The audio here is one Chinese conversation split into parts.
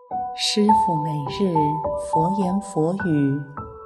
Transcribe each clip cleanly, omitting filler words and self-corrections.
师父每日佛言佛语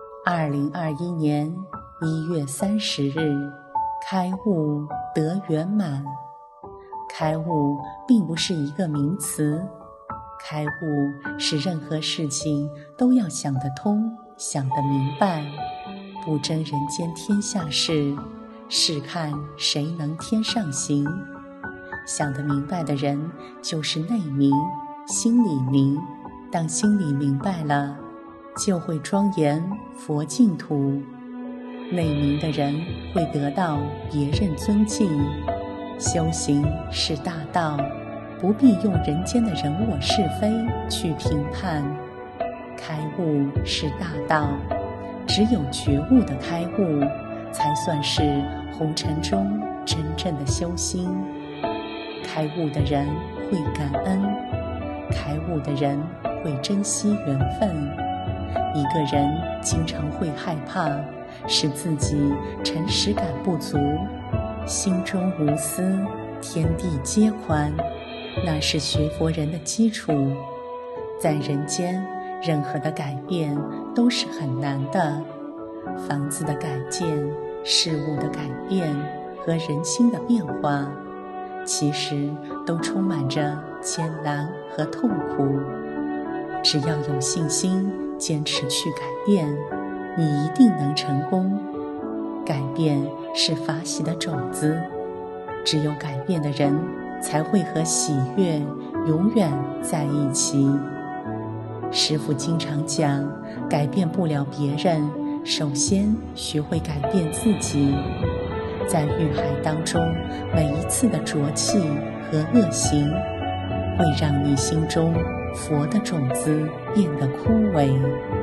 ，2021年1月30日，开悟得圆满。开悟并不是一个名词，开悟是任何事情都要想得通，想得明白，不争人间天下事，试看谁能天上行。想得明白的人就是内明，心里明。当心里明白了，就会庄严佛净土。内明的人会得到别人尊敬。修行是大道，不必用人间的人我是非去评判。开悟是大道，只有觉悟的开悟，才算是红尘中真正的修心。开悟的人会感恩，开悟的人会珍惜缘分。一个人经常会害怕，使自己诚实感不足。心中无私，天地皆宽，那是学佛人的基础。在人间，任何的改变都是很难的。房子的改建，事物的改变和人心的变化，其实都充满着艰难和痛苦。只要有信心，坚持去改变，你一定能成功。改变是法喜的种子，只有改变的人才会和喜悦永远在一起。师父经常讲，改变不了别人，首先学会改变自己。在欲海当中，每一次的浊气和恶行，会让你心中佛的种子变得枯萎。